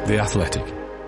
The Athletic.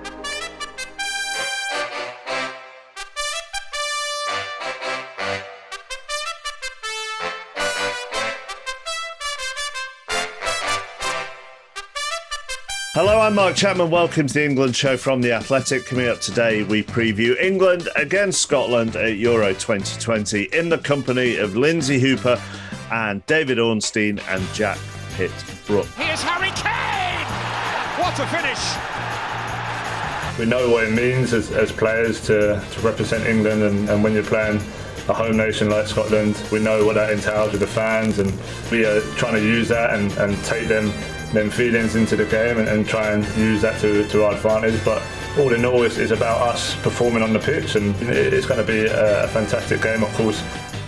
Hello, I'm Mark Chapman. Welcome to the England Show from The Athletic. Coming up today, we preview England against Scotland at Euro 2020 in the company of Lindsay Hooper and David Ornstein and Jack Pitt-Brooke. Here's Harry Kane! What a finish! We know what it means as players to represent England, and when you're playing a home nation like Scotland, we know what that entails with the fans, and we are trying to use that and take them feelings into the game and try and use that to our advantage. But all in all, it's about us performing on the pitch, and it's going to be a fantastic game, of course.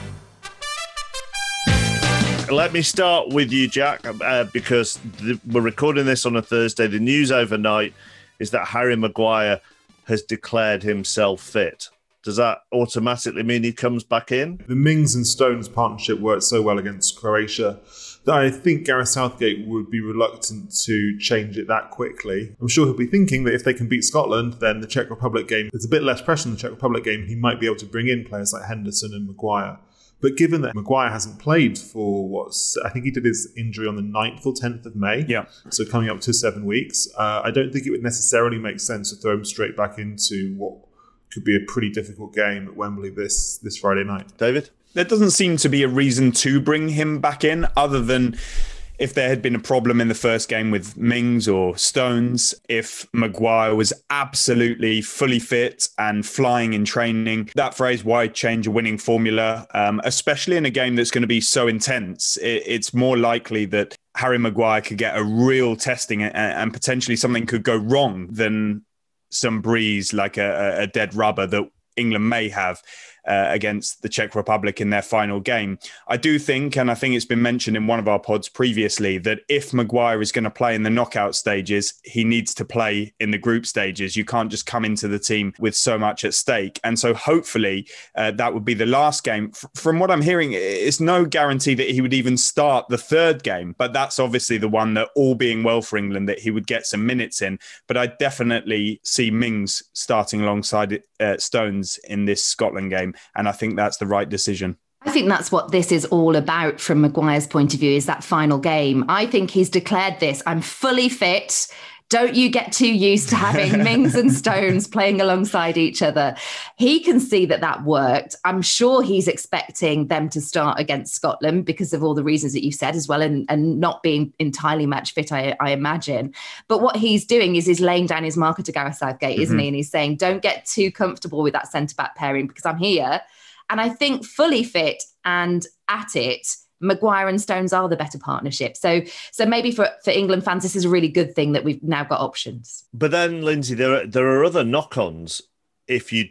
Let me start with you, Jack, because we're recording this on a Thursday. The news overnight is that Harry Maguire has declared himself fit. Does that automatically mean he comes back in? The Mings and Stones partnership worked so well against Croatia that I think Gareth Southgate would be reluctant to change it that quickly. I'm sure he'll be thinking that if they can beat Scotland, then the Czech Republic game, there's a bit less pressure in the Czech Republic game. He might be able to bring in players like Henderson and Maguire. But given that Maguire hasn't played for I think he did his injury on the 9th or 10th of May. Yeah. So coming up to 7 weeks. I don't think it would necessarily make sense to throw him straight back into what could be a pretty difficult game at Wembley this Friday night. David? There doesn't seem to be a reason to bring him back in, other than if there had been a problem in the first game with Mings or Stones, if Maguire was absolutely fully fit and flying in training. That phrase, why change a winning formula, especially in a game that's going to be so intense, it's more likely that Harry Maguire could get a real testing and potentially something could go wrong than some breeze like a dead rubber that England may have against the Czech Republic in their final game. I do think, and I think it's been mentioned in one of our pods previously, that if Maguire is going to play in the knockout stages, he needs to play in the group stages. You can't just come into the team with so much at stake. And so hopefully that would be the last game. From what I'm hearing, it's no guarantee that he would even start the third game, but that's obviously the one that, all being well for England, that he would get some minutes in. But I definitely see Mings starting alongside Stones in this Scotland game. And I think that's the right decision. I think that's what this is all about from Maguire's point of view, is that final game. I think he's declared this. I'm fully fit. Don't you get too used to having Mings and Stones playing alongside each other. He can see that worked. I'm sure he's expecting them to start against Scotland because of all the reasons that you said as well, and not being entirely match fit, I imagine. But what he's doing is he's laying down his marker to Gareth Southgate, isn't he? And he's saying, don't get too comfortable with that centre-back pairing because I'm here. And I think fully fit and at it, Maguire and Stones are the better partnership. So maybe for England fans, this is a really good thing that we've now got options. But then, Lindsay, there are other knock-ons if you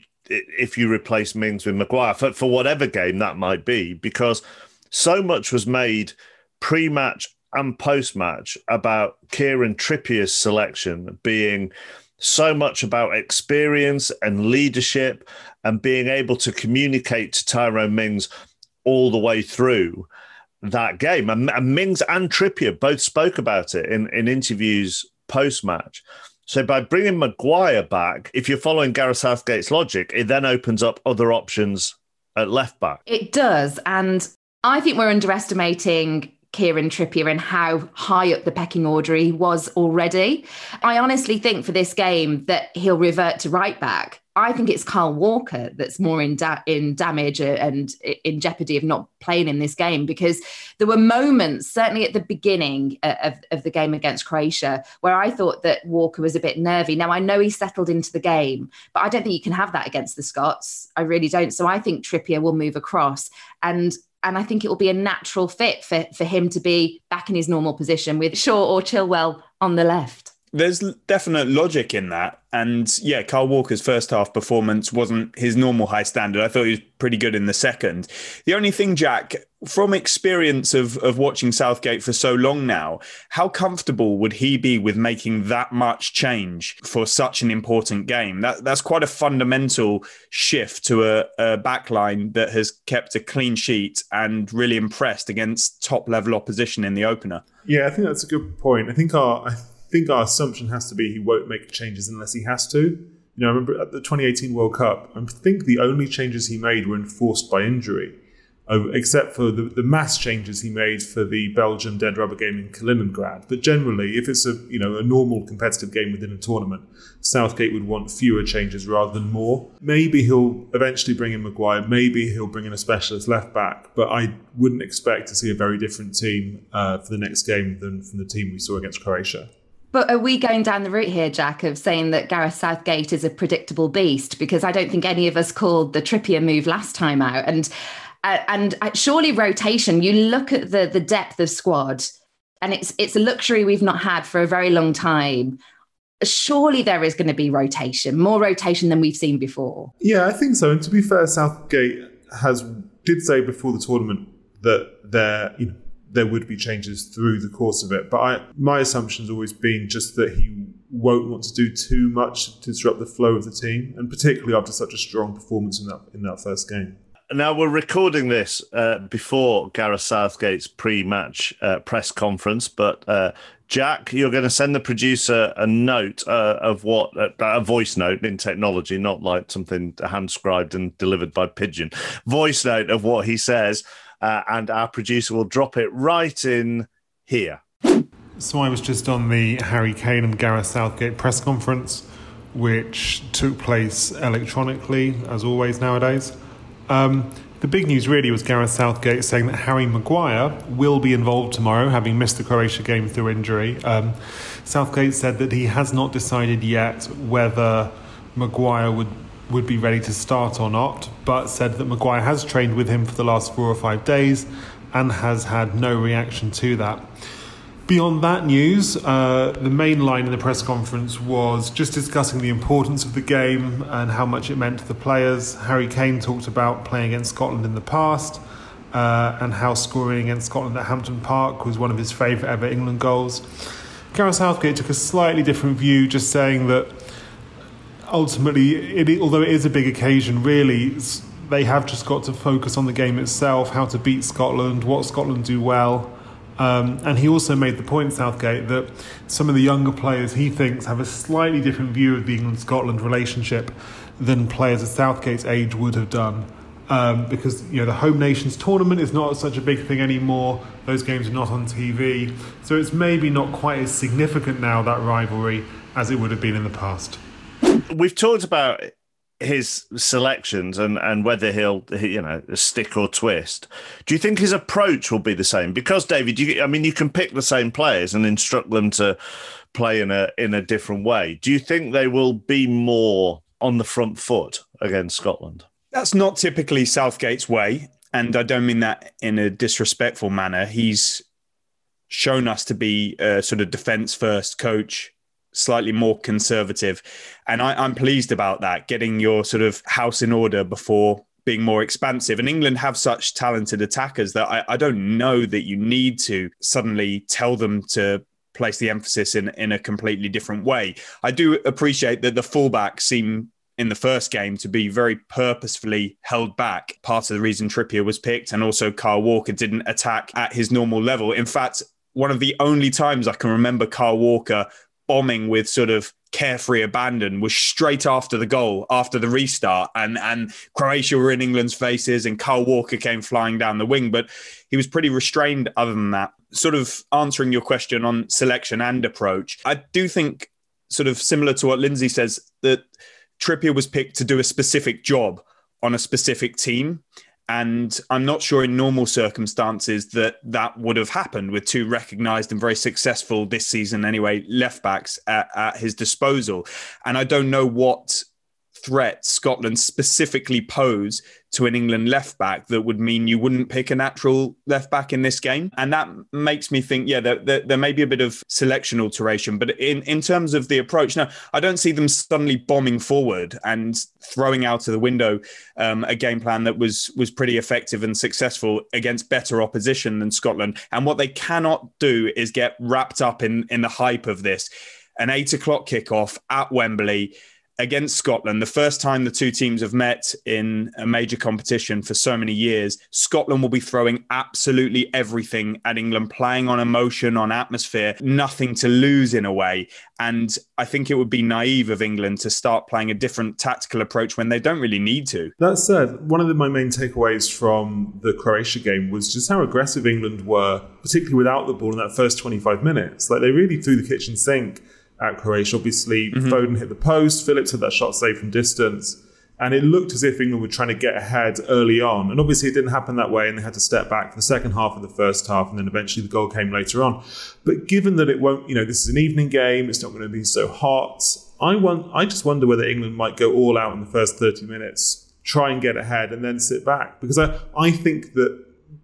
replace Mings with Maguire for whatever game that might be, because so much was made pre-match and post-match about Kieran Trippier's selection being so much about experience and leadership and being able to communicate to Tyrone Mings all the way through that game. And Mings and Trippier both spoke about it in interviews post-match. So by bringing Maguire back, if you're following Gareth Southgate's logic, it then opens up other options at left-back. It does. And I think we're underestimating Kieran Trippier and how high up the pecking order he was already. I honestly think for this game that he'll revert to right back. I think it's Kyle Walker that's more in damage and in jeopardy of not playing in this game, because there were moments, certainly at the beginning of the game against Croatia, where I thought that Walker was a bit nervy. Now, I know he settled into the game, but I don't think you can have that against the Scots. I really don't. So I think Trippier will move across, and I think it will be a natural fit for him to be back in his normal position with Shaw or Chilwell on the left. There's definite logic in that. And yeah, Kyle Walker's first half performance wasn't his normal high standard. I thought he was pretty good in the second. The only thing, Jack, from experience of watching Southgate for so long now, how comfortable would he be with making that much change for such an important game? That's quite a fundamental shift to a backline that has kept a clean sheet and really impressed against top level opposition in the opener. Yeah, I think that's a good point. I think think our assumption has to be he won't make changes unless he has to. I remember at the 2018 World Cup, I think the only changes he made were enforced by injury, except for the mass changes he made for the Belgium dead rubber game in Kaliningrad. But generally, if it's a normal competitive game within a tournament, Southgate would want fewer changes rather than more. Maybe he'll eventually bring in Maguire, maybe he'll bring in a specialist left back, but I wouldn't expect to see a very different team for the next game than from the team we saw against Croatia. But are we going down the route here, Jack, of saying that Gareth Southgate is a predictable beast? Because I don't think any of us called the Trippier move last time out. And surely rotation, you look at the depth of squad, and it's a luxury we've not had for a very long time. Surely there is going to be rotation, more rotation than we've seen before. Yeah, I think so. And to be fair, Southgate did say before the tournament that there would be changes through the course of it. But my assumption's always been just that he won't want to do too much to disrupt the flow of the team, and particularly after such a strong performance in that first game. Now, we're recording this before Gareth Southgate's pre-match press conference, but Jack, you're going to send the producer a note of a voice note in technology, not like something hand-scribed and delivered by pigeon. Voice note of what he says, and our producer will drop it right in here. So I was just on the Harry Kane and Gareth Southgate press conference, which took place electronically, as always nowadays. The big news really was Gareth Southgate saying that Harry Maguire will be involved tomorrow, having missed the Croatia game through injury. Southgate said that he has not decided yet whether Maguire would be ready to start or not, but said that Maguire has trained with him for the last 4 or 5 days and has had no reaction to that. Beyond that news, the main line in the press conference was just discussing the importance of the game and how much it meant to the players. Harry Kane talked about playing against Scotland in the past and how scoring against Scotland at Hampton Park was one of his favourite ever England goals. Gareth Southgate took a slightly different view, just saying that ultimately, although it is a big occasion, really, they have just got to focus on the game itself, how to beat Scotland, what Scotland do well. And he also made the point, Southgate, that some of the younger players he thinks have a slightly different view of the England-Scotland relationship than players at Southgate's age would have done. Because the Home Nations tournament is not such a big thing anymore. Those games are not on TV. So it's maybe not quite as significant now, that rivalry, as it would have been in the past. We've talked about his selections and whether he'll stick or twist. Do you think his approach will be the same? Because David, you can pick the same players and instruct them to play in a different way. Do you think they will be more on the front foot against Scotland? That's not typically Southgate's way, and I don't mean that in a disrespectful manner. He's shown us to be a sort of defence-first coach, slightly more conservative. And I'm pleased about that, getting your sort of house in order before being more expansive. And England have such talented attackers that I don't know that you need to suddenly tell them to place the emphasis in a completely different way. I do appreciate that the fullbacks seem in the first game to be very purposefully held back. Part of the reason Trippier was picked, and also Kyle Walker didn't attack at his normal level. In fact, one of the only times I can remember Kyle Walker bombing with sort of carefree abandon was straight after the goal, after the restart, and Croatia were in England's faces and Kyle Walker came flying down the wing, but he was pretty restrained other than that. Sort of answering your question on selection and approach, I do think, sort of similar to what Lindsay says, that Trippier was picked to do a specific job on a specific team. And I'm not sure in normal circumstances that would have happened with two recognised and very successful this season anyway, left backs at his disposal. And I don't know what threat Scotland specifically pose to an England left back that would mean you wouldn't pick a natural left back in this game. And that makes me think, there may be a bit of selection alteration. But in terms of the approach, no, I don't see them suddenly bombing forward and throwing out of the window a game plan that was pretty effective and successful against better opposition than Scotland. And what they cannot do is get wrapped up in the hype of this. An 8 o'clock kickoff at Wembley, against Scotland, the first time the two teams have met in a major competition for so many years, Scotland will be throwing absolutely everything at England, playing on emotion, on atmosphere, nothing to lose in a way. And I think it would be naive of England to start playing a different tactical approach when they don't really need to. That said, one of my main takeaways from the Croatia game was just how aggressive England were, particularly without the ball in that first 25 minutes. Like, they really threw the kitchen sink at Croatia. Obviously, Foden hit the post, Phillips had that shot saved from distance, and it looked as if England were trying to get ahead early on. And obviously it didn't happen that way, and they had to step back for the second half of the first half, and then eventually the goal came later on. But given that it won't, this is an evening game, it's not going to be so hot, I just wonder whether England might go all out in the first 30 minutes, try and get ahead, and then sit back. Because I think that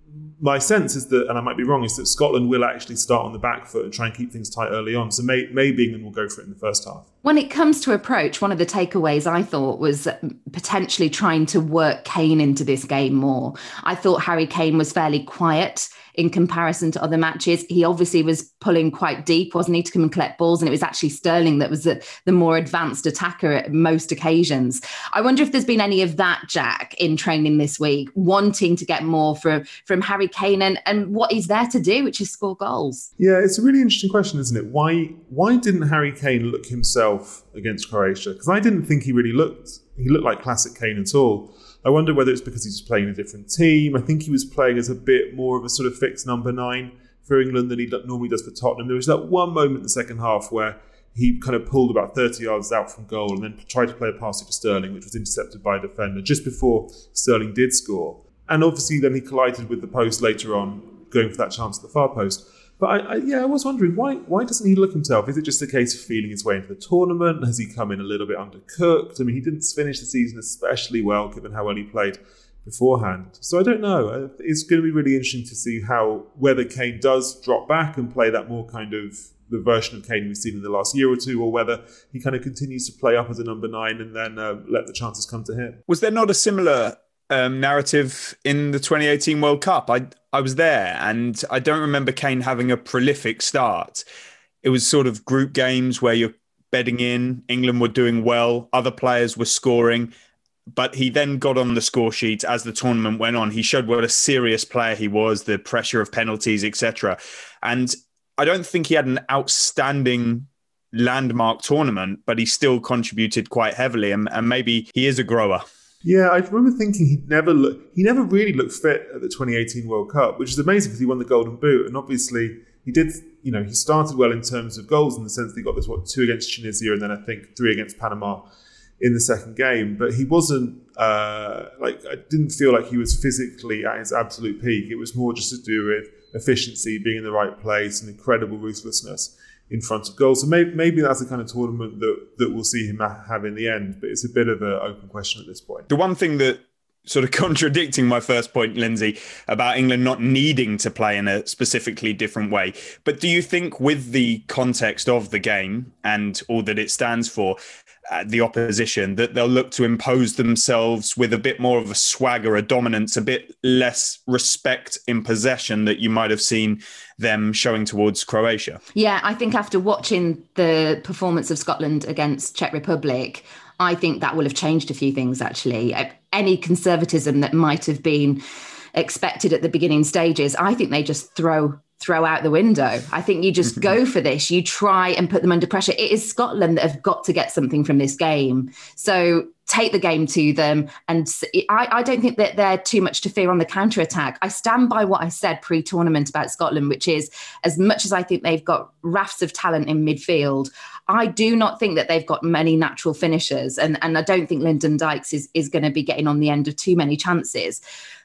my sense is that, and I might be wrong, is that Scotland will actually start on the back foot and try and keep things tight early on. So maybe England will go for it in the first half. When it comes to approach, one of the takeaways I thought was potentially trying to work Kane into this game more. I thought Harry Kane was fairly quiet in comparison to other matches. He obviously was pulling quite deep, wasn't he, to come and collect balls, and it was actually Sterling that was the more advanced attacker at most occasions. I wonder if there's been any of that, Jack, in training this week, wanting to get more from Harry Kane and what he's there to do, which is score goals. Yeah, it's a really interesting question, isn't it? Why didn't Harry Kane look himself against Croatia? Because I didn't think he looked like classic Kane at all. I wonder whether it's because he's playing a different team. I think he was playing as a bit more of a sort of fixed number 9 for England than he normally does for Tottenham. There was that one moment in the second half where he kind of pulled about 30 yards out from goal and then tried to play a pass to Sterling, which was intercepted by a defender just before Sterling did score. And obviously then he collided with the post later on, going for that chance at the far post. But I was wondering, why doesn't he look himself? Is it just a case of feeling his way into the tournament? Has he come in a little bit undercooked? I mean, he didn't finish the season especially well, given how well he played beforehand. So I don't know. It's going to be really interesting to see whether Kane does drop back and play that more kind of the version of Kane we've seen in the last year or two, or whether he kind of continues to play up as a number 9 and then let the chances come to him. Was there not a similar narrative in the 2018 World Cup? I was there, and I don't remember Kane having a prolific start. It was sort of group games where you're bedding in, England were doing well, other players were scoring, but he then got on the score sheet as the tournament went on. He showed what a serious player he was, the pressure of penalties, etc. And I don't think he had an outstanding landmark tournament, but he still contributed quite heavily, and maybe he is a grower. Yeah, I remember thinking he never really looked fit at the 2018 World Cup, which is amazing because he won the Golden Boot. And obviously he did, he started well in terms of goals in the sense that he got this, 2 against Tunisia and then I think 3 against Panama in the second game. But he wasn't, I didn't feel like he was physically at his absolute peak. It was more just to do with efficiency, being in the right place and incredible ruthlessness in front of goal. So maybe that's the kind of tournament that we'll see him have in the end, but it's a bit of an open question at this point. The one thing that sort of contradicting my first point, Lindsay, about England not needing to play in a specifically different way. But do you think with the context of the game and all that it stands for, the opposition, that they'll look to impose themselves with a bit more of a swagger, a dominance, a bit less respect in possession that you might have seen them showing towards Croatia? Yeah, I think after watching the performance of Scotland against Czech Republic, I think that will have changed a few things, actually. Any conservatism that might have been expected at the beginning stages, I think they just throw out the window. I think you just go for this. You try and put them under pressure. It is Scotland that have got to get something from this game. So take the game to them. And I don't think that they're too much to fear on the counter-attack. I stand by what I said pre-tournament about Scotland, which is, as much as I think they've got rafts of talent in midfield, I do not think that they've got many natural finishers. And I don't think Lyndon Dykes is going to be getting on the end of too many chances.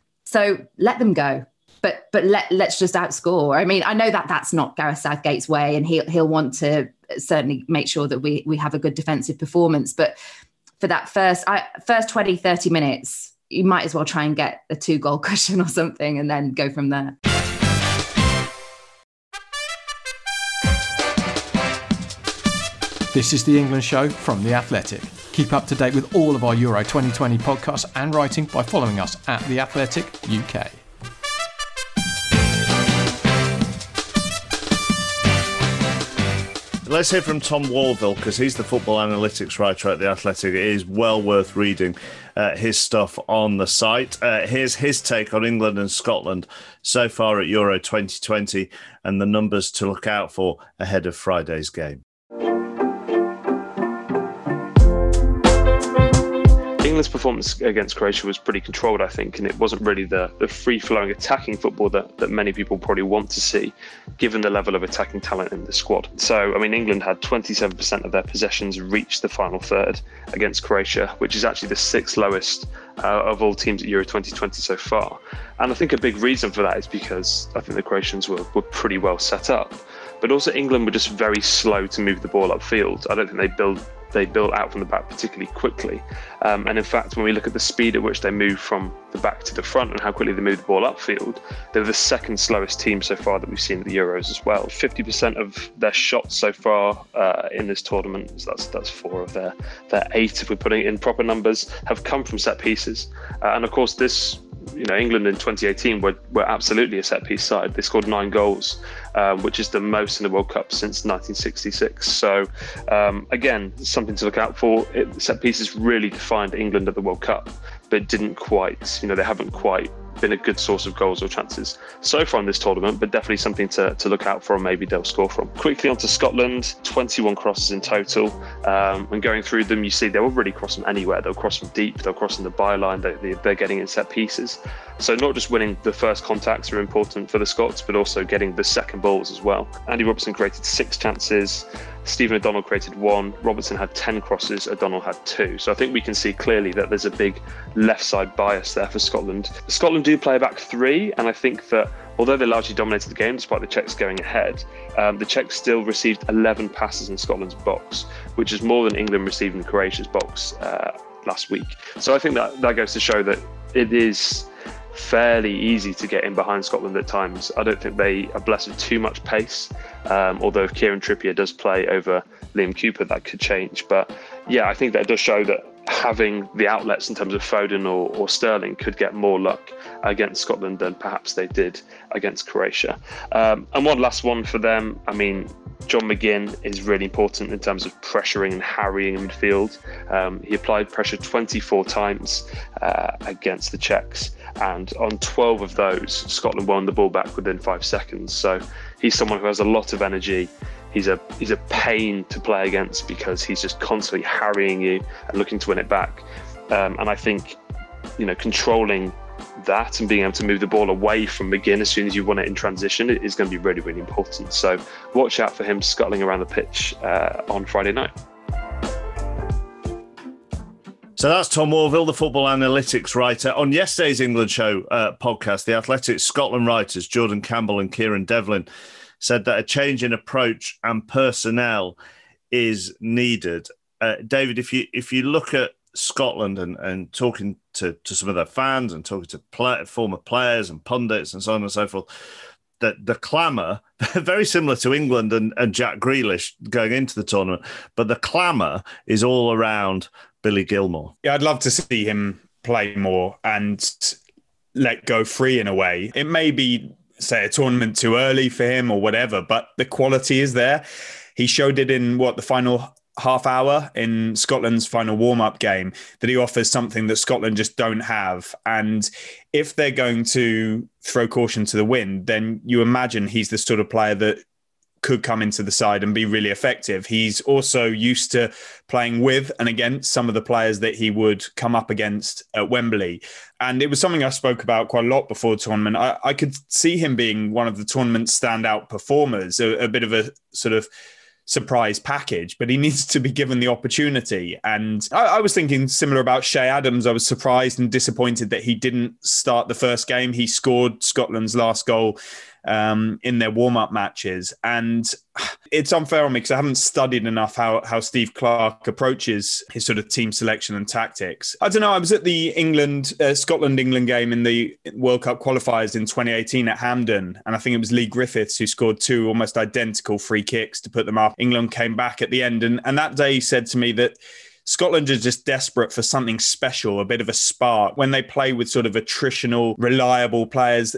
So let them go. But let's just outscore. I mean, I know that that's not Gareth Southgate's way, and he'll want to certainly make sure that we have a good defensive performance. But for that first 20, 30 minutes, you might as well try and get a 2-goal cushion or something and then go from there. This is The England Show from The Athletic. Keep up to date with all of our Euro 2020 podcasts and writing by following us at The Athletic UK. let's hear from Tom Warville, because he's the football analytics writer at The Athletic. It is well worth reading his stuff on the site. Here's his take on England and Scotland so far at Euro 2020 and the numbers to look out for ahead of Friday's game. England's performance against Croatia was pretty controlled, I think, and it wasn't really the free-flowing attacking football that many people probably want to see, given the level of attacking talent in the squad. So, I mean, England had 27% of their possessions reach the final third against Croatia, which is actually the sixth lowest of all teams at Euro 2020 so far. And I think a big reason for that is because I think the Croatians were pretty well set up. But also England were just very slow to move the ball upfield. I don't think they built out from the back particularly quickly. And in fact, when we look at the speed at which they move from the back to the front and how quickly they move the ball upfield, they're the second slowest team so far that we've seen at the Euros as well. 50% of their shots so far in this tournament, so that's 4 of their 8, if we're putting it in proper numbers, have come from set pieces. And of course, England in 2018 were absolutely a set-piece side. They scored 9 goals, which is the most in the World Cup since 1966. So, again, something to look out for. Set pieces really defined England at the World Cup, but didn't quite, they haven't quite been a good source of goals or chances so far in this tournament, but definitely something to look out for and maybe they'll score from. Quickly onto Scotland, 21 crosses in total. When going through them, you see they will really cross them anywhere. They'll cross them deep, they'll cross in the byline, they're getting in set pieces. So not just winning the first contacts are important for the Scots, but also getting the second balls as well. Andy Robertson created 6 chances. Stephen O'Donnell created 1. Robertson had 10 crosses. O'Donnell had 2. So I think we can see clearly that there's a big left side bias there for Scotland. Scotland do play a back 3, and I think that although they largely dominated the game despite the Czechs going ahead, the Czechs still received 11 passes in Scotland's box, which is more than England received in Croatia's box last week. So I think that goes to show that it is fairly easy to get in behind Scotland at times. I don't think they are blessed with too much pace, although if Kieran Trippier does play over Liam Cooper, that could change. But yeah, I think that does show that having the outlets in terms of Foden or Sterling could get more luck against Scotland than perhaps they did against Croatia. And one last one for them, I mean, John McGinn is really important in terms of pressuring and harrying in midfield. He applied pressure 24 times against the Czechs, and on 12 of those, Scotland won the ball back within 5 seconds. So he's someone who has a lot of energy. He's a pain to play against because he's just constantly harrying you and looking to win it back. And I think, controlling that and being able to move the ball away from McGinn as soon as you want it in transition is going to be really, really important. So watch out for him scuttling around the pitch on Friday night. So that's Tom Warville, the football analytics writer. On yesterday's England Show podcast, the Athletic Scotland writers, Jordan Campbell and Kieran Devlin, said that a change in approach and personnel is needed. David, if you look at Scotland and talking to some of their fans and talking to former players and pundits and so on and so forth, the clamour, very similar to England and Jack Grealish going into the tournament, but the clamour is all around Billy Gilmour. Yeah, I'd love to see him play more and let go free in a way. It may be, say, a tournament too early for him or whatever, but the quality is there. He showed it in the final half hour in Scotland's final warm-up game, that he offers something that Scotland just don't have. And if they're going to throw caution to the wind, then you imagine he's the sort of player that could come into the side and be really effective. He's also used to playing with and against some of the players that he would come up against at Wembley. And it was something I spoke about quite a lot before the tournament. I could see him being one of the tournament's standout performers, a bit of a sort of surprise package, but he needs to be given the opportunity. And I was thinking similar about Shea Adams. I was surprised and disappointed that he didn't start the first game. He scored Scotland's last goal in their warm-up matches. And it's unfair on me because I haven't studied enough how Steve Clarke approaches his sort of team selection and tactics. I don't know. I was at the Scotland-England game in the World Cup qualifiers in 2018 at Hampden. And I think it was Lee Griffiths who scored 2 almost identical free kicks to put them up. England came back at the end. And that day he said to me that Scotland is just desperate for something special, a bit of a spark. When they play with sort of attritional, reliable players,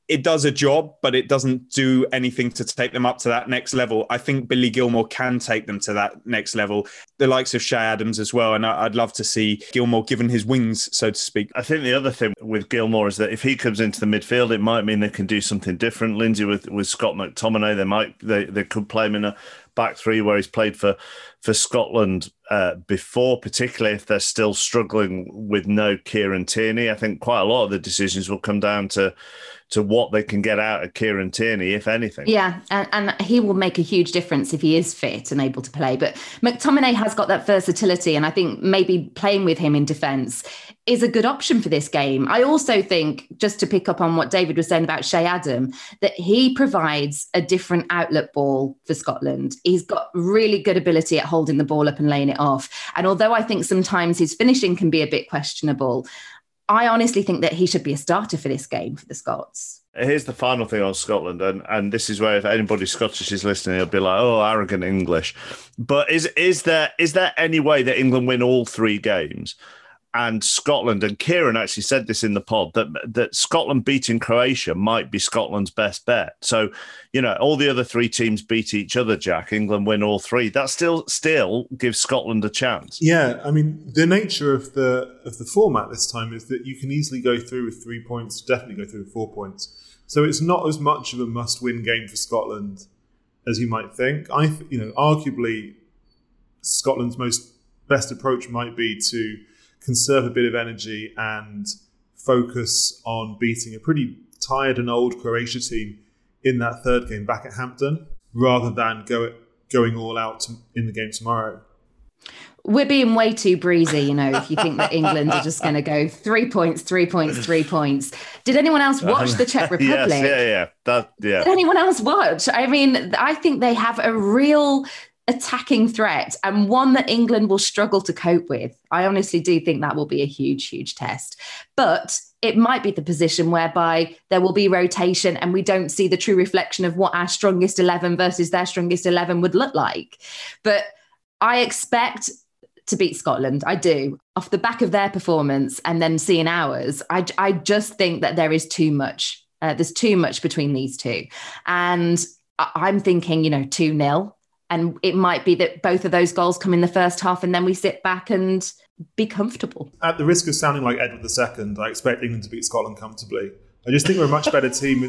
it does a job, but it doesn't do anything to take them up to that next level. I think Billy Gilmour can take them to that next level. The likes of Shay Adams as well. And I'd love to see Gilmour given his wings, so to speak. I think the other thing with Gilmour is that if he comes into the midfield, it might mean they can do something different. Lindsay, with Scott McTominay, they could play him in a back three where he's played for Scotland before, particularly if they're still struggling with no Kieran Tierney. I think quite a lot of the decisions will come down to what they can get out of Kieran Tierney, if anything. Yeah, and he will make a huge difference if he is fit and able to play. But McTominay has got that versatility, and I think maybe playing with him in defence is a good option for this game. I also think, just to pick up on what David was saying about Shay Adam, that he provides a different outlet ball for Scotland. He's got really good ability at holding the ball up and laying it off. And although I think sometimes his finishing can be a bit questionable, I honestly think that he should be a starter for this game for the Scots. Here's the final thing on Scotland, and this is where if anybody Scottish is listening, they'll be like, "Oh, arrogant English." But is there any way that England win all three games? And Scotland, and Kieran actually said this in the pod, that Scotland beating Croatia might be Scotland's best bet. So, all the other three teams beat each other, Jack. England win all three. That still gives Scotland a chance. Yeah, I mean, the nature of the format this time is that you can easily go through with 3 points, definitely go through with 4 points. So it's not as much of a must-win game for Scotland as you might think. Arguably, Scotland's best approach might be to conserve a bit of energy and focus on beating a pretty tired and old Croatia team in that third game back at Hampton, rather than going all out in the game tomorrow. We're being way too breezy, if you think that England are just going to go 3 points, 3 points, 3 points. Did anyone else watch the Czech Republic? Yes, yeah. Did anyone else watch? I mean, I think they have a real attacking threat, and one that England will struggle to cope with. I honestly do think that will be a huge, huge test. But it might be the position whereby there will be rotation and we don't see the true reflection of what our strongest 11 versus their strongest 11 would look like. But I expect to beat Scotland. I do. Off the back of their performance and then seeing ours, I just think that there is too much. There's too much between these two. And I'm thinking, 2-0. And it might be that both of those goals come in the first half and then we sit back and be comfortable. At the risk of sounding like Edward II, I expect England to beat Scotland comfortably. I just think we're a much better team.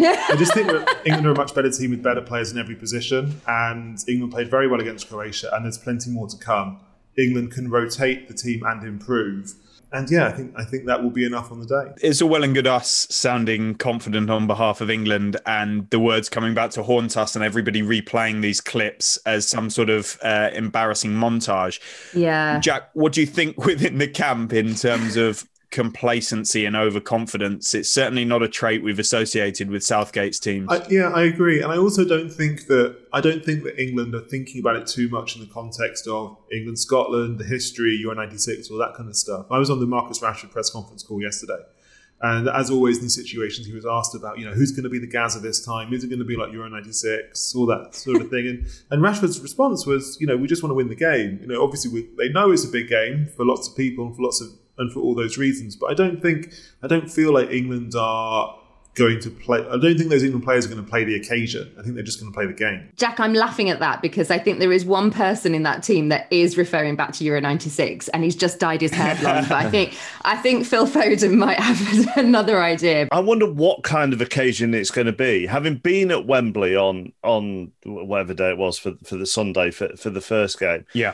England are a much better team with better players in every position. And England played very well against Croatia, and there's plenty more to come. England can rotate the team and improve. And yeah, I think that will be enough on the day. It's all well and good us sounding confident on behalf of England and the words coming back to haunt us and everybody replaying these clips as some sort of embarrassing montage. Yeah. Jack, what do you think within the camp in terms of complacency and overconfidence? It's certainly not a trait we've associated with Southgate's teams. I agree. And I also don't think that England are thinking about it too much in the context of England, Scotland, the history, Euro 96, all that kind of stuff. I was on the Marcus Rashford press conference call yesterday. And as always in these situations, he was asked about, who's going to be the Gaza this time? Is it going to be like Euro 96? All that sort of thing. And Rashford's response was, we just want to win the game. Obviously they know it's a big game for lots of people and for all those reasons. But I don't feel like England are going to play. I don't think those England players are going to play the occasion. I think they're just going to play the game. Jack, I'm laughing at that because I think there is one person in that team that is referring back to Euro 96 and he's just dyed his hair blonde. But I think Phil Foden might have another idea. I wonder what kind of occasion it's going to be. Having been at Wembley on whatever day it was for the Sunday for the first game. Yeah.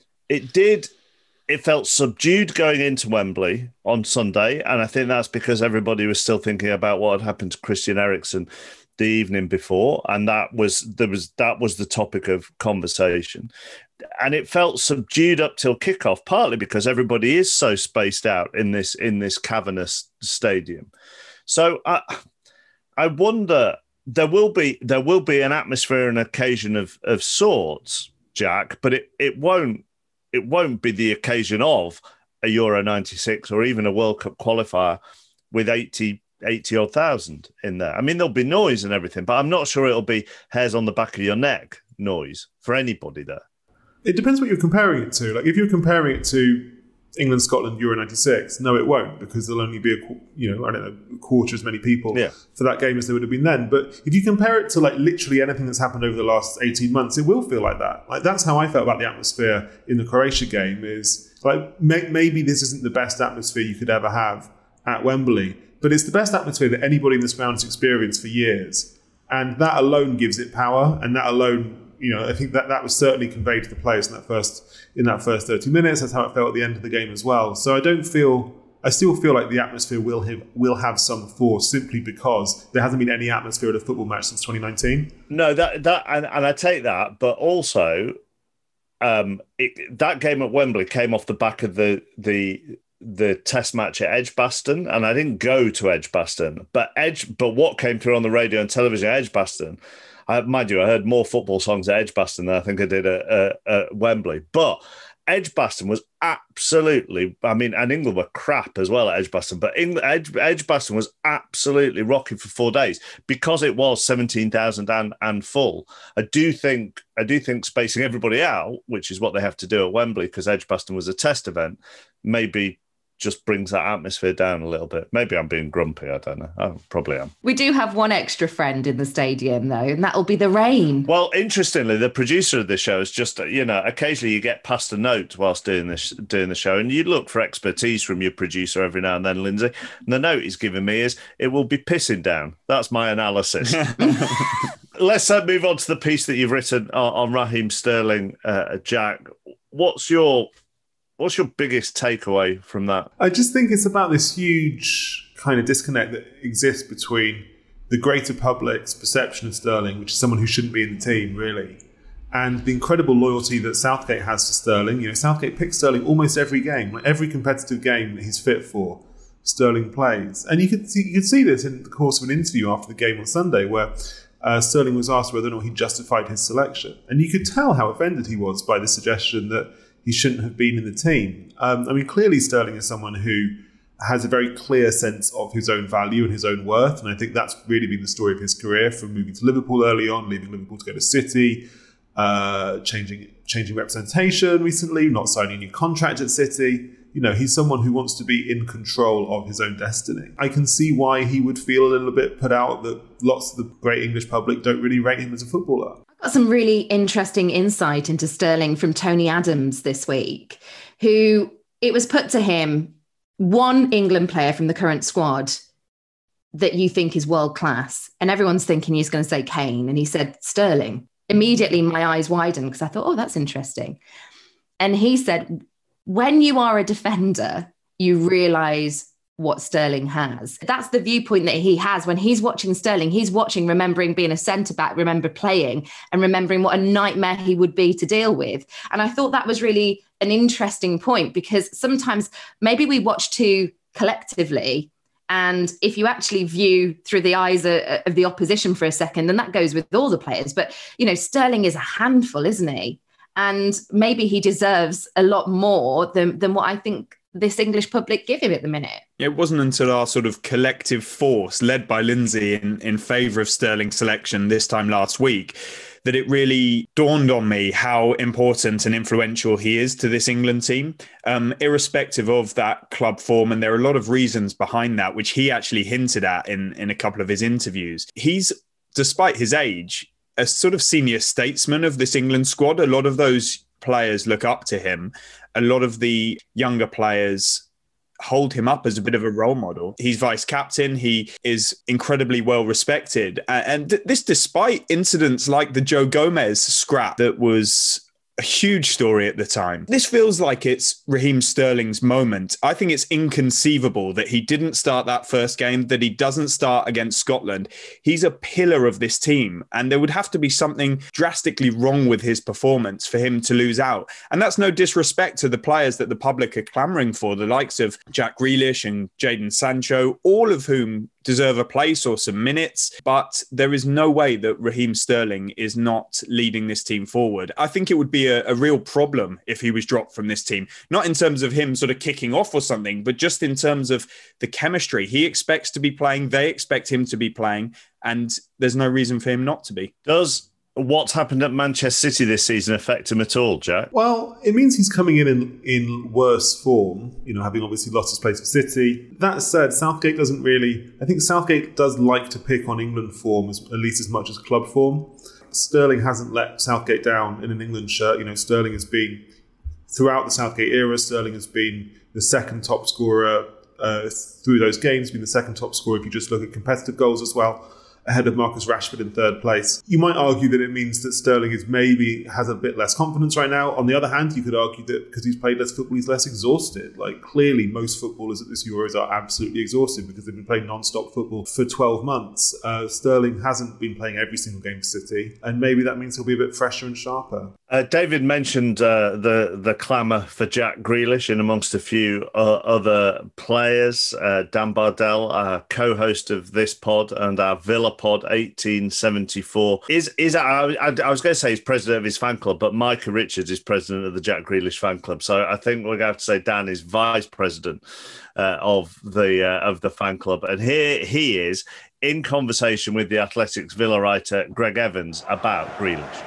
It felt subdued going into Wembley on Sunday, and I think that's because everybody was still thinking about what had happened to Christian Eriksen the evening before, and that was the topic of conversation. And it felt subdued up till kickoff, partly because everybody is so spaced out in this cavernous stadium. So I wonder, there will be an atmosphere and occasion of sorts, Jack, but it won't be the occasion of a Euro 96 or even a World Cup qualifier with 80-odd thousand in there. I mean, there'll be noise and everything, but I'm not sure it'll be hairs on the back of your neck noise for anybody there. It depends what you're comparing it to. Like if you're comparing it to England-Scotland Euro 96? No, it won't, because there'll only be a quarter as many people for that game as there would have been then. But if you compare it to like literally anything that's happened over the last 18 months, it will feel like that. Like that's how I felt about the atmosphere in the Croatia game. Is like maybe this isn't the best atmosphere you could ever have at Wembley, but it's the best atmosphere that anybody in this ground has experienced for years, and that alone gives it power, and that alone. I think that was certainly conveyed to the players in that first 30 minutes. That's how it felt at the end of the game as well. So I still feel like the atmosphere will have some force, simply because there hasn't been any atmosphere at a football match since 2019. No, and I take that, but also that game at Wembley came off the back of the test match at Edgbaston, and I didn't go to Edgbaston, but what came through on the radio and television at Edgbaston. Mind you, I heard more football songs at Edgbaston than I think I did at Wembley. But Edgbaston was absolutely, and England were crap as well at Edgbaston, but Edgbaston was absolutely rocking for 4 days because it was 17,000 and full. I do think spacing everybody out, which is what they have to do at Wembley because Edgbaston was a test event, maybe just brings that atmosphere down a little bit. Maybe I'm being grumpy. I don't know. I probably am. We do have one extra friend in the stadium, though, and that'll be the rain. Well, interestingly, the producer of this show is just, occasionally you get passed a note whilst doing the show, and you look for expertise from your producer every now and then, Lindsay. And the note he's giving me is, it will be pissing down. That's my analysis. Let's move on to the piece that you've written on Raheem Sterling, Jack. What's your biggest takeaway from that? I just think it's about this huge kind of disconnect that exists between the greater public's perception of Sterling, which is someone who shouldn't be in the team, really, and the incredible loyalty that Southgate has to Sterling. Southgate picks Sterling almost every game, like every competitive game that he's fit for, Sterling plays. And you could see this in the course of an interview after the game on Sunday, where Sterling was asked whether or not he justified his selection. And you could tell how offended he was by the suggestion that he shouldn't have been in the team. Clearly Sterling is someone who has a very clear sense of his own value and his own worth. And I think that's really been the story of his career, from moving to Liverpool early on, leaving Liverpool to go to City, changing representation recently, not signing a new contract at City. He's someone who wants to be in control of his own destiny. I can see why he would feel a little bit put out that lots of the great English public don't really rate him as a footballer. I got some really interesting insight into Sterling from Tony Adams this week, who it was put to him, one England player from the current squad that you think is world class. And everyone's thinking he's going to say Kane. And he said Sterling. Immediately my eyes widened because I thought, oh, that's interesting. And he said, when you are a defender, you realise what Sterling has. That's the viewpoint that he has. When he's watching Sterling, he's watching, remembering being a centre-back, remember playing, and remembering what a nightmare he would be to deal with. And I thought that was really an interesting point, because sometimes maybe we watch too collectively, and if you actually view through the eyes of the opposition for a second, then that goes with all the players. But, Sterling is a handful, isn't he? And maybe he deserves a lot more than what I think this English public give him at the minute. It wasn't until our sort of collective force, led by Lindsay in favour of Sterling's selection this time last week, that it really dawned on me how important and influential he is to this England team, irrespective of that club form. And there are a lot of reasons behind that, which he actually hinted at in a couple of his interviews. He's, despite his age, a sort of senior statesman of this England squad. A lot of those players look up to him. A lot of the younger players hold him up as a bit of a role model. He's vice captain. He is incredibly well respected. And this despite incidents like the Joe Gomez scrap that was a huge story at the time. This feels like it's Raheem Sterling's moment. I think it's inconceivable that he didn't start that first game, that he doesn't start against Scotland. He's a pillar of this team, and there would have to be something drastically wrong with his performance for him to lose out. And that's no disrespect to the players that the public are clamouring for, the likes of Jack Grealish and Jadon Sancho, all of whom deserve a place or some minutes, but there is no way that Raheem Sterling is not leading this team forward. I think it would be a real problem if he was dropped from this team, not in terms of him sort of kicking off or something, but just in terms of the chemistry. He expects to be playing, they expect him to be playing, and there's no reason for him not to be. Does what's happened at Manchester City this season affect him at all, Jack? Well, it means he's coming in worse form, having obviously lost his place for City. That said, Southgate doesn't really... I think Southgate does like to pick on England form at least as much as club form. Sterling hasn't let Southgate down in an England shirt. Sterling has been, throughout the Southgate era, Sterling has been the second top scorer through those games, been the second top scorer if you just look at competitive goals as well, ahead of Marcus Rashford in third place. You might argue that it means that Sterling has a bit less confidence right now. On the other hand, you could argue that because he's played less football, he's less exhausted. Clearly, most footballers at this Euros are absolutely exhausted because they've been playing non-stop football for 12 months. Sterling hasn't been playing every single game for City, and maybe that means he'll be a bit fresher and sharper. David mentioned the clamour for Jack Grealish in amongst a few other players. Dan Bardell, co-host of this pod and our Villa pod 1874, I was going to say he's president of his fan club, but Micah Richards is president of the Jack Grealish fan club. So I think we're going to have to say Dan is vice president of the fan club, and here he is in conversation with the Athletic's Villa writer Greg Evans about Grealish.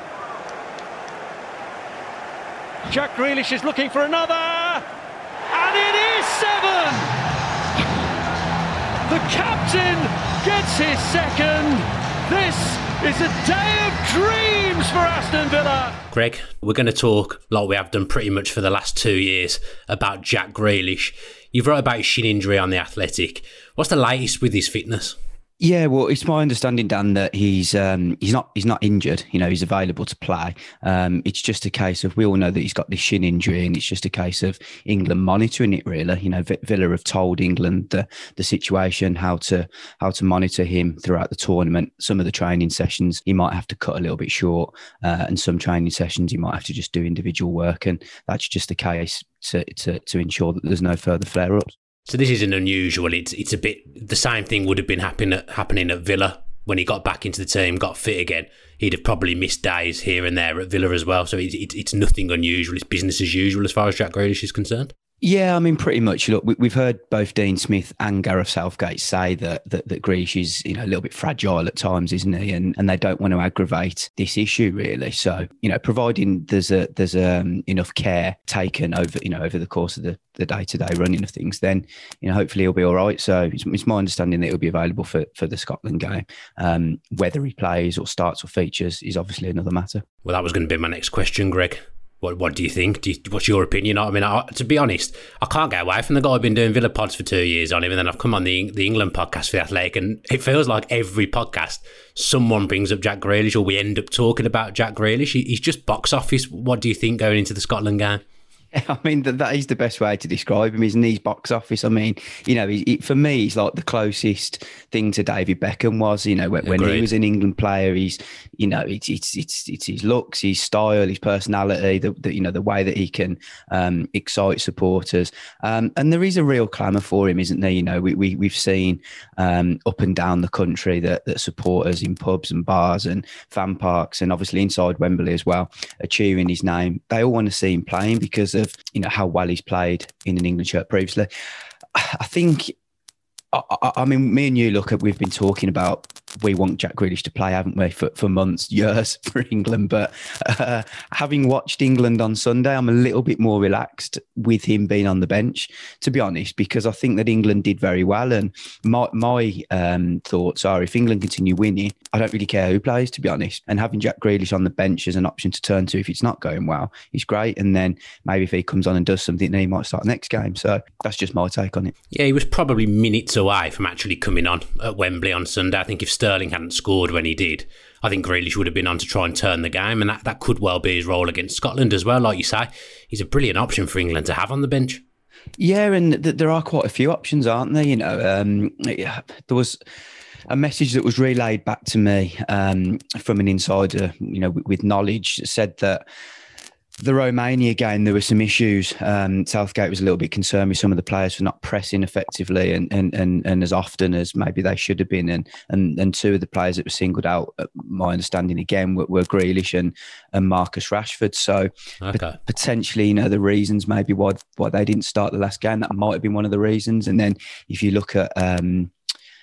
Jack Grealish is looking for another, and it is 7! The captain gets his second. This is a day of dreams for Aston Villa. Greg, we're going to talk, like we have done pretty much for the last 2 years, about Jack Grealish. You've wrote about his shin injury on The Athletic. What's the latest with his fitness? Yeah, well, it's my understanding, Dan, that he's not injured. He's available to play. It's just a case of, we all know that he's got this shin injury, and it's just a case of England monitoring it. Really, Villa have told England the situation, how to monitor him throughout the tournament. Some of the training sessions he might have to cut a little bit short, and some training sessions he might have to just do individual work, and that's just the case to ensure that there's no further flare-ups. So this isn't unusual. It's a bit the same thing would have been happening at Villa when he got back into the team, got fit again. He'd have probably missed days here and there at Villa as well. So it's nothing unusual. It's business as usual as far as Jack Grealish is concerned. Yeah, I mean, pretty much. Look, we've heard both Dean Smith and Gareth Southgate say that Grealish is a little bit fragile at times, isn't he? And they don't want to aggravate this issue, really. So providing there's enough care taken over the course of the day-to-day running of things, then hopefully he'll be all right. So it's my understanding that he'll be available for the Scotland game. Whether he plays or starts or features is obviously another matter. Well, that was going to be my next question, Greg. What do you think? What's your opinion? I mean, to be honest, I can't get away from the guy. I've been doing Villa pods for 2 years on him, and then I've come on the England podcast for the Athletic, and it feels like every podcast someone brings up Jack Grealish, or we end up talking about Jack Grealish. He's just box office. What do you think going into the Scotland game? I mean, that is the best way to describe him, isn't he? He's box office. I mean, for me, he's like the closest thing to David Beckham was, when he was an England player. He's, it's his looks, his style, his personality, the way that he can excite supporters. And there is a real clamour for him, isn't there? We've seen up and down the country that supporters in pubs and bars and fan parks, and obviously inside Wembley as well, are cheering his name. They all want to see him playing because of how well he's played in an England shirt previously. I think, I mean, me and you, we've been talking about we want Jack Grealish to play, haven't we, for months, years for England. But having watched England on Sunday, I'm a little bit more relaxed with him being on the bench, to be honest, because I think that England did very well. And my thoughts are, if England continue winning, I don't really care who plays, to be honest. And having Jack Grealish on the bench as an option to turn to if it's not going well, he's great. And then maybe if he comes on and does something, then he might start next game. So that's just my take on it. Yeah, he was probably minutes away from actually coming on at Wembley on Sunday. I think if Sterling hadn't scored when he did, I think Grealish would have been on to try and turn the game, and that could well be his role against Scotland as well. Like you say, he's a brilliant option for England to have on the bench. Yeah, and there are quite a few options, aren't there? There was a message that was relayed back to me from an insider, with knowledge, that said that the Romania game, there were some issues. Southgate was a little bit concerned with some of the players for not pressing effectively and as often as maybe they should have been. And two of the players that were singled out, my understanding again, were Grealish and Marcus Rashford. So potentially, the reasons maybe why they didn't start the last game, that might have been one of the reasons. And then if you look at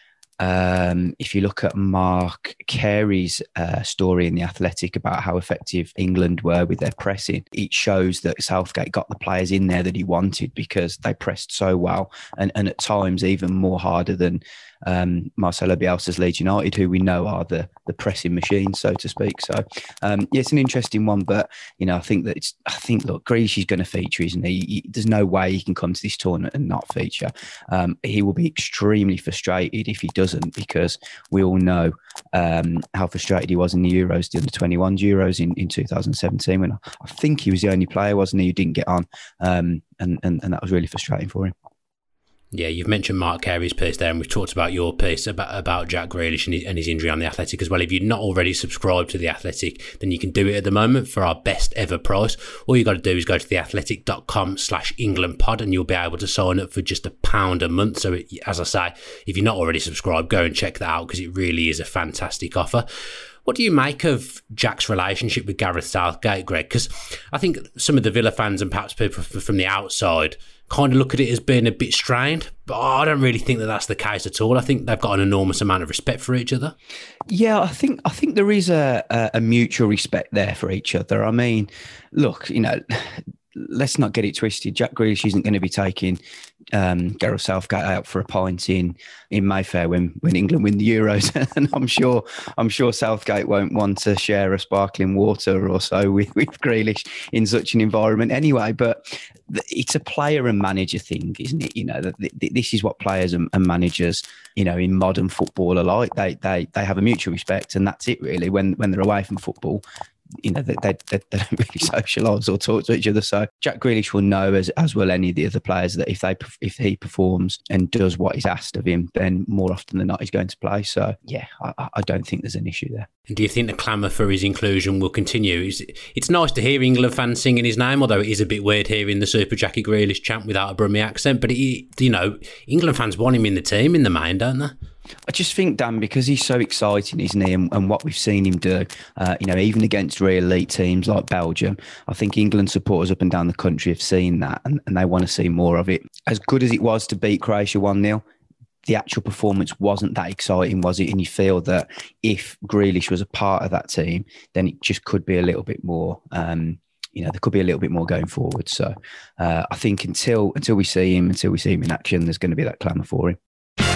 if you look at Mark Carey's story in The Athletic about how effective England were with their pressing, it shows that Southgate got the players in there that he wanted because they pressed so well and at times even more harder than Marcelo Bielsa's Leeds United, who we know are the pressing machine, so to speak. So, it's an interesting one, but I think look, Grealish is going to feature, isn't he? There's no way he can come to this tournament and not feature. He will be extremely frustrated if he doesn't, because we all know how frustrated he was in the Euros, the under-21 Euros in 2017, when I think he was the only player, wasn't he, who didn't get on, and that was really frustrating for him. Yeah, you've mentioned Mark Carey's piece there, and we've talked about your piece about Jack Grealish and his injury on The Athletic as well. If you're not already subscribed to The Athletic, then you can do it at the moment for our best ever price. All you got to do is go to theathletic.com/EnglandPod and you'll be able to sign up for just £1 a month. So, as I say, if you're not already subscribed, go and check that out because it really is a fantastic offer. What do you make of Jack's relationship with Gareth Southgate, Greg? Because I think some of the Villa fans and perhaps people from the outside kind of look at it as being a bit strained, but I don't really think that that's the case at all. I think they've got an enormous amount of respect for each other. Yeah, I think there is a mutual respect there for each other. I mean, look, let's not get it twisted. Jack Grealish isn't going to be taking Gareth Southgate out for a pint in Mayfair when England win the Euros, and I'm sure Southgate won't want to share a sparkling water or so with Grealish in such an environment anyway. But it's a player and manager thing, isn't it? This is what players and managers, in modern football are like. They have a mutual respect, and that's it really. When they're away from football, they don't really socialise or talk to each other. So Jack Grealish will know, as will any of the other players, that if he performs and does what is asked of him, then more often than not he's going to play. So yeah, I don't think there's an issue there. And do you think the clamour for his inclusion will continue? It's nice to hear England fans singing his name, although it is a bit weird hearing the Super Jackie Grealish chant without a Brummie accent. But England fans want him in the team in the main, don't they? I just think, Dan, because he's so exciting, isn't he? And what we've seen him do, even against real elite teams like Belgium, I think England supporters up and down the country have seen that and they want to see more of it. As good as it was to beat Croatia 1-0, the actual performance wasn't that exciting, was it? And you feel that if Grealish was a part of that team, then it just could be a little bit more... there could be a little bit more going forward. So I think until we see him in action, there's going to be that clamour for him.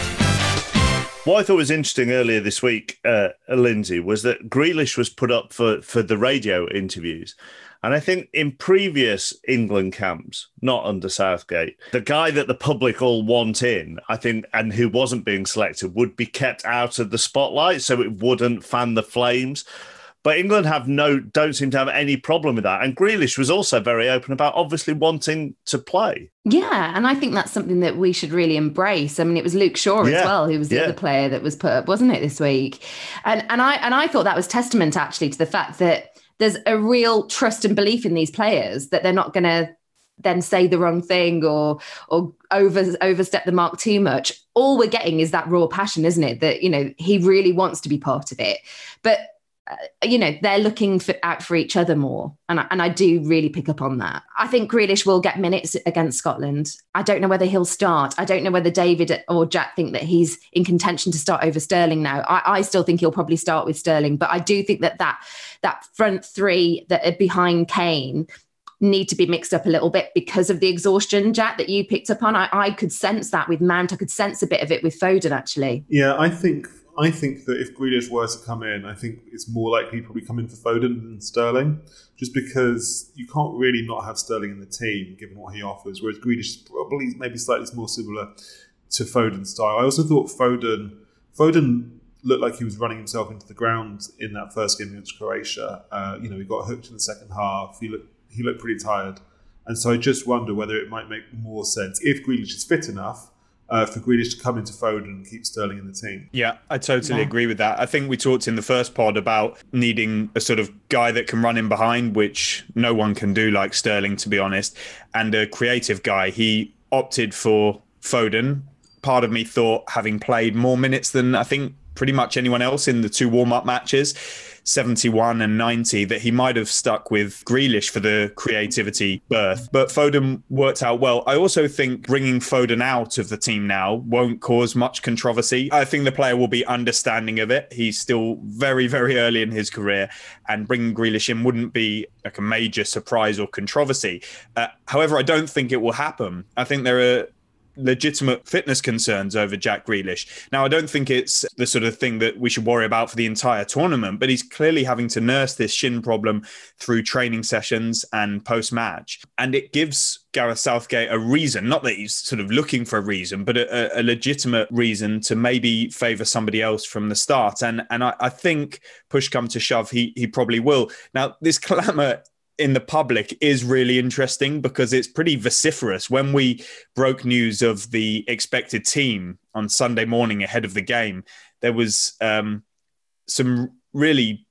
What I thought was interesting earlier this week, Lindsay, was that Grealish was put up for the radio interviews. And I think in previous England camps, not under Southgate, the guy that the public all want in, I think, and who wasn't being selected, would be kept out of the spotlight so it wouldn't fan the flames. But England don't seem to have any problem with that. And Grealish was also very open about obviously wanting to play. Yeah, and I think that's something that we should really embrace. I mean, it was Luke Shaw as well, who was the other player that was put up, wasn't it, this week? And I thought that was testament actually to the fact that there's a real trust and belief in these players that they're not going to then say the wrong thing or overstep the mark too much. All we're getting is that raw passion, isn't it? That, he really wants to be part of it. But they're looking out for each other more. And I do really pick up on that. I think Grealish will get minutes against Scotland. I don't know whether he'll start. I don't know whether David or Jack think that he's in contention to start over Sterling now. I still think he'll probably start with Sterling. But I do think that front three that are behind Kane need to be mixed up a little bit because of the exhaustion, Jack, that you picked up on. I could sense that with Mount. I could sense a bit of it with Foden, actually. Yeah, I think that if Grealish were to come in, I think it's more likely he'd probably come in for Foden than Sterling, just because you can't really not have Sterling in the team, given what he offers, whereas Grealish is probably maybe slightly more similar to Foden's style. I also thought Foden looked like he was running himself into the ground in that first game against Croatia. He got hooked in the second half. He looked pretty tired. And so I just wonder whether it might make more sense, if Grealish is fit enough, for Grealish to come into Foden and keep Sterling in the team. Yeah, I totally agree with that. I think we talked in the first pod about needing a sort of guy that can run in behind, which no one can do like Sterling, to be honest, and a creative guy. He opted for Foden. Part of me thought, having played more minutes than I think pretty much anyone else in the two warm-up matches, 71 and 90 that he might have stuck with Grealish for the creativity berth. But Foden worked out well. I also think bringing Foden out of the team now won't cause much controversy. I think the player will be understanding of it. He's still very, very early in his career, and bringing Grealish in wouldn't be like a major surprise or controversy. However, I don't think it will happen. I think there are legitimate fitness concerns over Jack Grealish. Now, I don't think it's the sort of thing that we should worry about for the entire tournament, but he's clearly having to nurse this shin problem through training sessions and post-match. And it gives Gareth Southgate a reason, not that he's sort of looking for a reason, but a legitimate reason to maybe favour somebody else from the start. And I think, push come to shove, he probably will. Now, this clamour in the public is really interesting because it's pretty vociferous. When we broke news of the expected team on Sunday morning ahead of the game, there was some really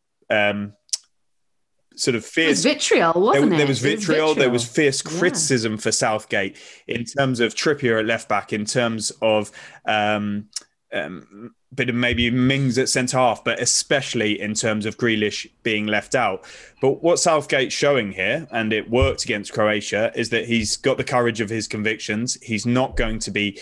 sort of fierce... It was vitriol, wasn't it? There was vitriol. There was fierce criticism for Southgate in terms of Trippier at left-back, in terms of... bit of maybe Mings at centre-half, but especially in terms of Grealish being left out. But what Southgate's showing here, and it worked against Croatia, is that he's got the courage of his convictions. He's not going to be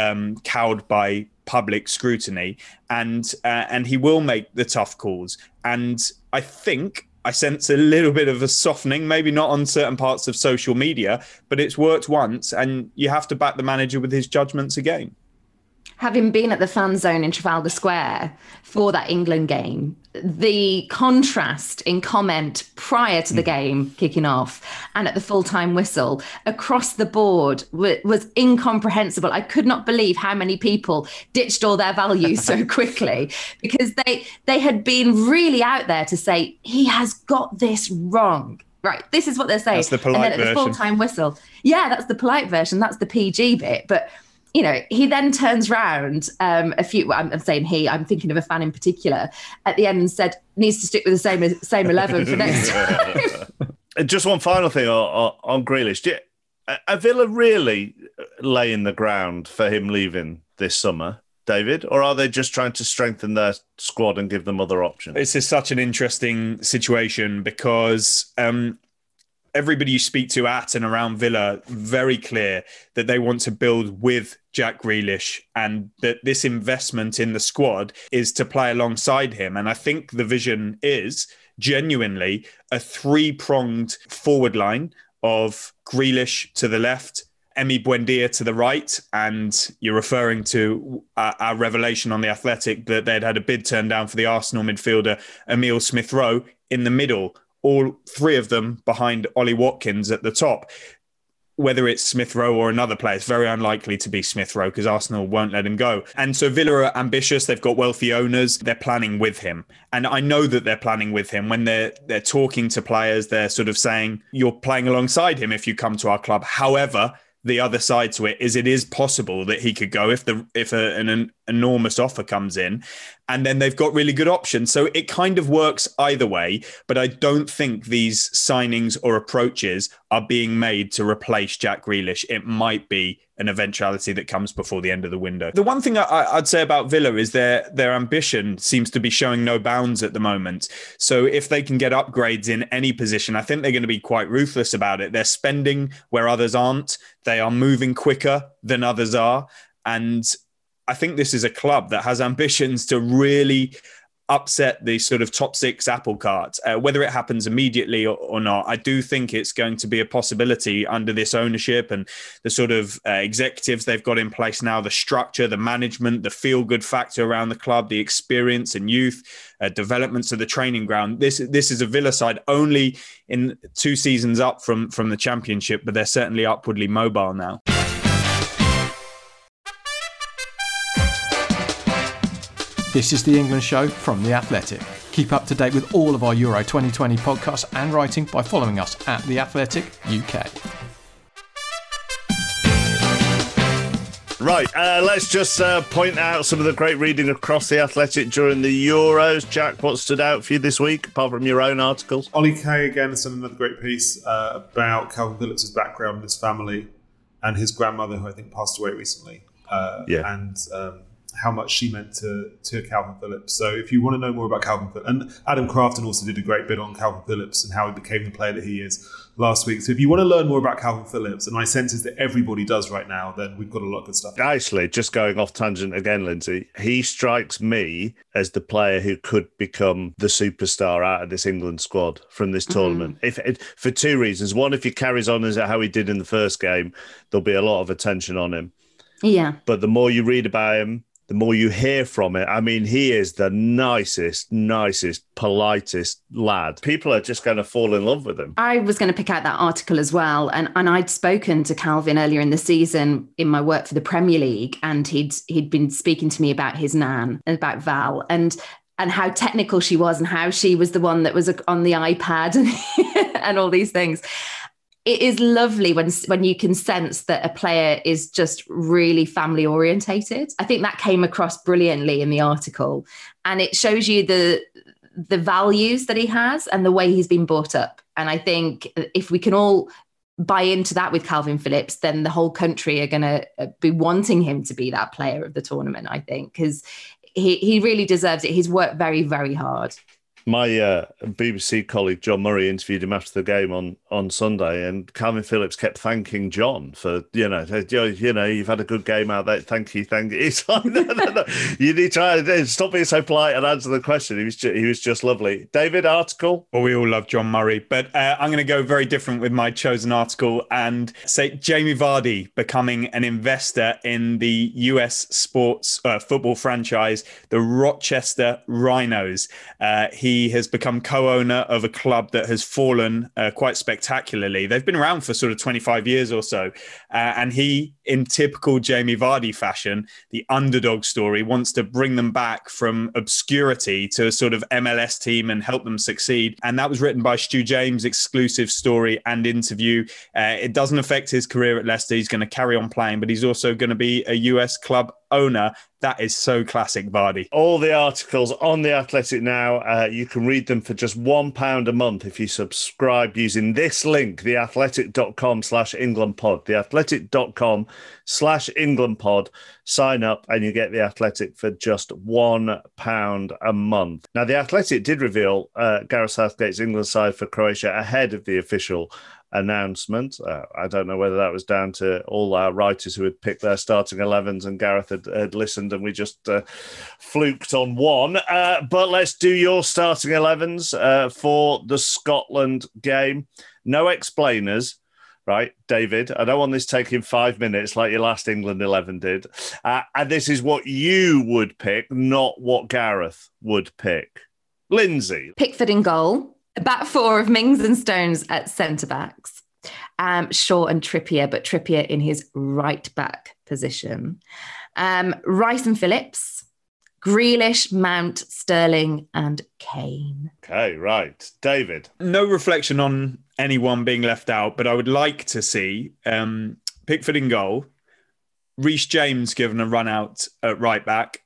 cowed by public scrutiny, and he will make the tough calls. And I think I sense a little bit of a softening, maybe not on certain parts of social media, but it's worked once, and you have to back the manager with his judgments again. Having been at the fan zone in Trafalgar Square for that England game, the contrast in comment prior to the game kicking off and at the full-time whistle across the board was incomprehensible. I could not believe how many people ditched all their values so quickly, because they had been really out there to say, he has got this wrong. Right, this is what they're saying. That's the polite and then at the version. full-time whistle. Yeah, that's the polite version. That's the PG bit. But you know, he then turns round I'm saying I'm thinking of a fan in particular, at the end and said, needs to stick with the same 11 for next time. Just one final thing on Grealish. Are Villa really laying the ground for him leaving this summer, David? Or are they just trying to strengthen their squad and give them other options? This is such an interesting situation because... everybody you speak to at and around Villa, very clear that they want to build with Jack Grealish, and that this investment in the squad is to play alongside him. And I think the vision is genuinely a three-pronged forward line of Grealish to the left, Emi Buendia to the right, and you're referring to our revelation on The Athletic that they'd had a bid turned down for the Arsenal midfielder Emile Smith-Rowe in the middle. All three of them behind Ollie Watkins at the top. Whether it's Smith-Rowe or another player, it's very unlikely to be Smith-Rowe because Arsenal won't let him go. And so Villa are ambitious. They've got wealthy owners. They're planning with him. And I know that they're planning with him. When they're talking to players, they're sort of saying, you're playing alongside him if you come to our club. However, the other side to it is possible that he could go if an enormous offer comes in, and then they've got really good options. So it kind of works either way, but I don't think these signings or approaches are being made to replace Jack Grealish. It might be an eventuality that comes before the end of the window. The one thing I'd say about Villa is their ambition seems to be showing no bounds at the moment. So if they can get upgrades in any position, I think they're going to be quite ruthless about it. They're spending where others aren't. They are moving quicker than others are. And I think this is a club that has ambitions to really upset the sort of top six apple cart. Whether it happens immediately or not, I do think it's going to be a possibility under this ownership and the sort of executives they've got in place now, the structure, the management, the feel-good factor around the club, the experience and youth, developments of the training ground. This is a Villa side only in 2 seasons up from the Championship, but they're certainly upwardly mobile now. This is the England Show from The Athletic. Keep up to date with all of our Euro 2020 podcasts and writing by following us at The Athletic UK. Right, let's just point out some of the great reading across The Athletic during the Euros. Jack, what stood out for you this week, apart from your own articles? Ollie Kay, again, has done another great piece about Calvin Phillips' background, his family, and his grandmother, who I think passed away recently. And how much she meant to Calvin Phillips. So if you want to know more about Calvin Phillips, and Adam Crafton also did a great bit on Calvin Phillips and how he became the player that he is last week. So if you want to learn more about Calvin Phillips, and my sense is that everybody does right now, then we've got a lot of good stuff. Actually, just going off tangent again, Lindsay, he strikes me as the player who could become the superstar out of this England squad from this tournament. For two reasons. One, if he carries on as how he did in the first game, there'll be a lot of attention on him. Yeah. But the more you read about him, the more you hear from it. I mean, he is the nicest, politest lad. People are just going to fall in love with him. I was going to pick out that article as well. And I'd spoken to Calvin earlier in the season in my work for the Premier League. And he'd been speaking to me about his nan, about Val, and how technical she was and how she was the one that was on the iPad and all these things. It is lovely when you can sense that a player is just really family orientated. I think that came across brilliantly in the article, and it shows you the values that he has and the way he's been brought up. And I think if we can all buy into that with Calvin Phillips, then the whole country are going to be wanting him to be that player of the tournament, I think, because he really deserves it. He's worked very, very hard. My BBC colleague John Murray interviewed him after the game on Sunday, and Calvin Phillips kept thanking John for, you've had a good game out there. Thank you. It's like, no. You need to stop being so polite and answer the question. He was just lovely. David, article? Well, we all love John Murray, but I'm going to go very different with my chosen article and say Jamie Vardy becoming an investor in the US sports football franchise, the Rochester Rhinos. He has become co-owner of a club that has fallen quite spectacularly. They've been around for sort of 25 years or so. And he, in typical Jamie Vardy fashion, the underdog story, wants to bring them back from obscurity to a sort of MLS team and help them succeed. And that was written by Stu James, exclusive story and interview. It doesn't affect his career at Leicester. He's going to carry on playing, but he's also going to be a US club owner. That is so classic Vardy. All the articles on The Athletic now, you can read them for just £1 a month if you subscribe using this link, theathletic.com/EnglandPod. Theathletic.com/EnglandPod. Sign up and you get The Athletic for just £1 a month. Now, The Athletic did reveal Gareth Southgate's England side for Croatia ahead of the official announcement. I don't know whether that was down to all our writers who had picked their starting 11s and Gareth had listened and we just fluked on one. But let's do your starting 11s for the Scotland game. No explainers, right, David? I don't want this taking 5 minutes like your last England 11 did. And this is what you would pick, not what Gareth would pick. Lindsay. Pickford in goal. A back four of Mings and Stones at centre-backs. Shaw and Trippier, but Trippier in his right-back position. Rice and Phillips. Grealish, Mount, Sterling and Kane. Okay, right. David. No reflection on anyone being left out, but I would like to see Pickford in goal. Reece James given a run-out at right-back.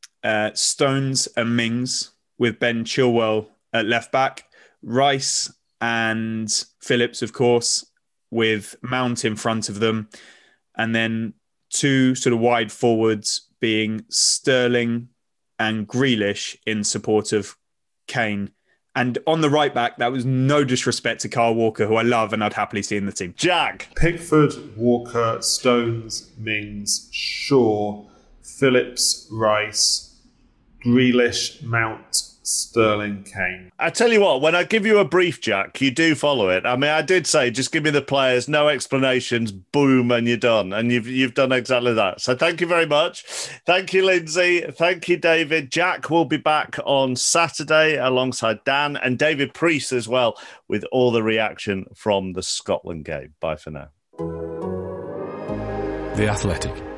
Stones and Mings with Ben Chilwell at left-back. Rice and Phillips, of course, with Mount in front of them. And then two sort of wide forwards being Sterling and Grealish in support of Kane. And on the right back, that was no disrespect to Kyle Walker, who I love and I'd happily see in the team. Jack. Pickford, Walker, Stones, Mings, Shaw, Phillips, Rice, Grealish, Mount, Sterling, Kane. I tell you what, when I give you a brief, Jack, you do follow it. I mean, I did say, just give me the players, no explanations, boom, and you're done. And you've done exactly that. So thank you very much. Thank you, Lindsay. Thank you, David. Jack will be back on Saturday alongside Dan and David Priest as well with all the reaction from the Scotland game. Bye for now. The Athletic.